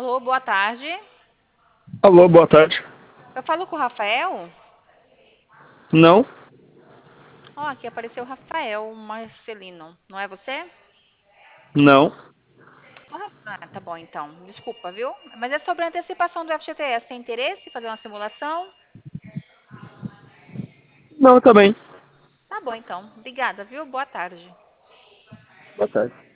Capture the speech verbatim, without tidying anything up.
Alô, boa tarde. Alô, boa tarde. Eu falo com o Rafael? Não, Ó, aqui apareceu o Rafael Marcelino. Não é você? não, Ô, Ra- Ah, tá bom então. Desculpa, viu? Mas é sobre a antecipação do F G T S. Tem interesse em fazer uma simulação? não também. Tá bom então. Obrigada, viu? Boa tarde. Boa tarde.